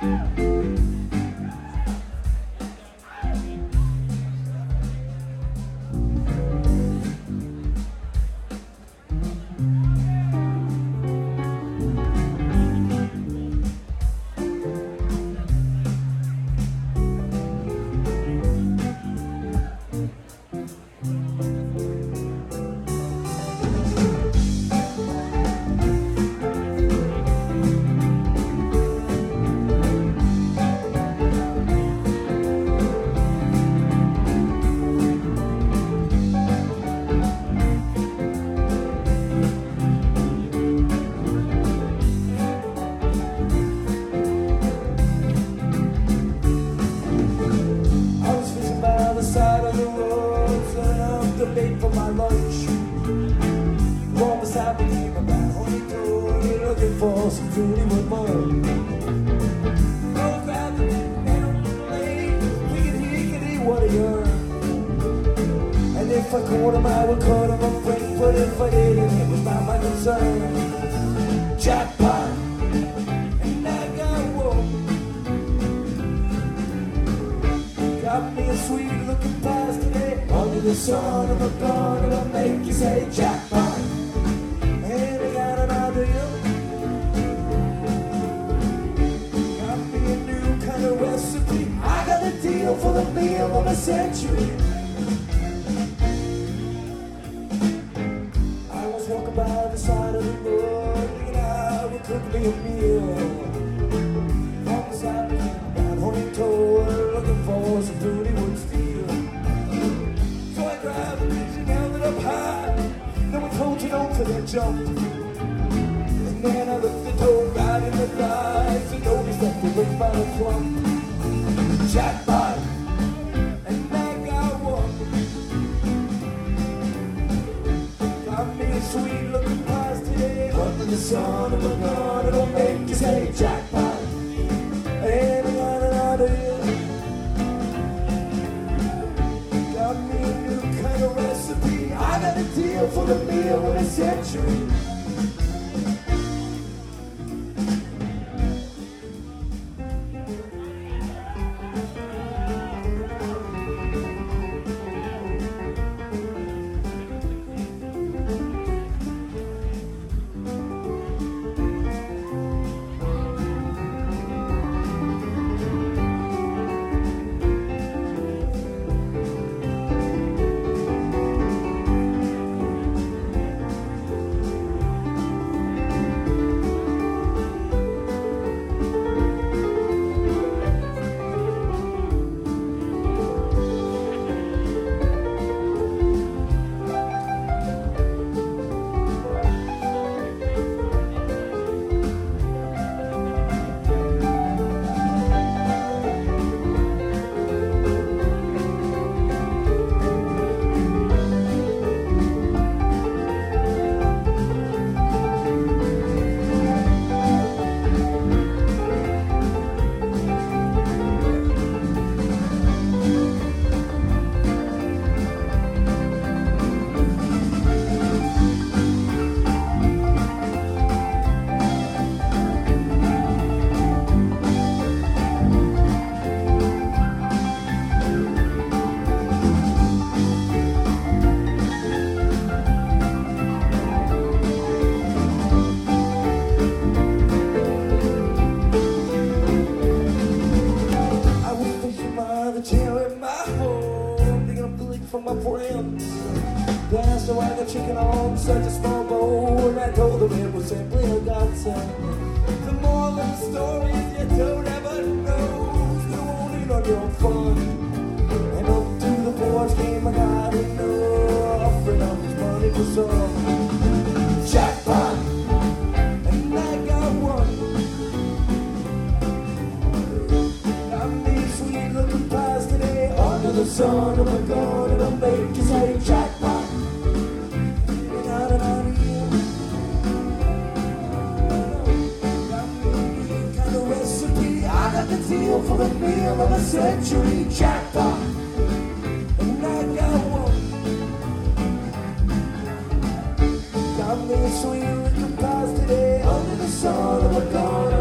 For some fruity with more. Go grab the lady, hickety, what a yarn. And if I caught him, I would cut him a friend. But if I didn't, it was not my concern. Jackpot, and I got one. Got me a sweet looking past today. Under the sun of a gun, it'll make you say jackpot. And I got another you. Recipe. I got a deal for the meal of a century. I was walking by the side of the road, thinking I would cook me a meal. On the side of the road, honey toad, looking for some fruity wood steel. So I grabbed a piece and held it up high. Then was holding on for that jump. And then I looked the toad right in the eyes and noticed that they looked by the plump. Jackpot, and I got one. Got me a sweet looking pies today. Under the sun of a gun, it'll make you say jackpot. And I got another idea. Got me a new kind of recipe. I got a deal for the meal of a century. From my friends, danced a wagon chicken on such a small bowl, and I told them it was simply a godsend. The moral of the story is you don't ever know, you won't eat on your own fun. And up to the porch came a guy who knew, offering up his money for some jackpot, and I got one. Got me sweet looking pies today under the sun of a gun, it'll make you say jackpot. You got an idea. Got me a kind of recipe. I got the deal for the meal of a century. Jackpot, and I got one. Got me a sweet looking pies today under the sun of a gun.